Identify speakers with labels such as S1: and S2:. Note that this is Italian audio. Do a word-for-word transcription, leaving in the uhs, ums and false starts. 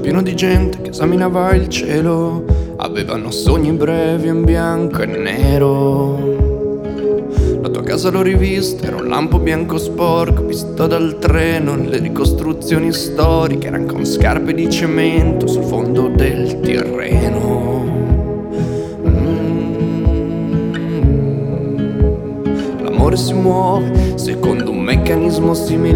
S1: pieno di gente che esaminava il cielo. Avevano sogni brevi in bianco e nero. La tua casa l'ho rivista, era un lampo bianco sporco visto dal treno. Le ricostruzioni storiche erano con scarpe di cemento sul fondo del Tirreno. Mm. L'amore si muove secondo un meccanismo simile